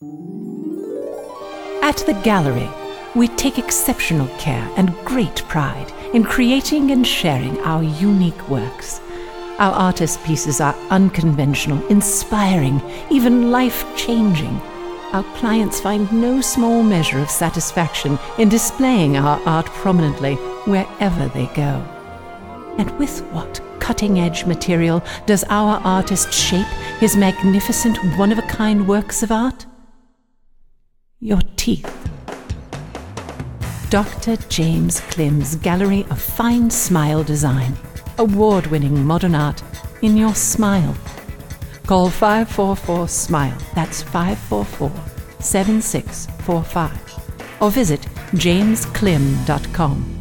At the Gallery, we take exceptional care and great pride in creating and sharing our unique works. Our artist pieces are unconventional, inspiring, even life-changing. Our clients find no small measure of satisfaction in displaying our art prominently wherever they go. And with what cutting-edge material does our artist shape his magnificent, one-of-a-kind works of art? Your teeth. Dr. James Klim's Gallery of Fine Smile Design. Award-winning modern art in your smile. Call 544-SMILE, that's 544-7645, or visit jamesklim.com.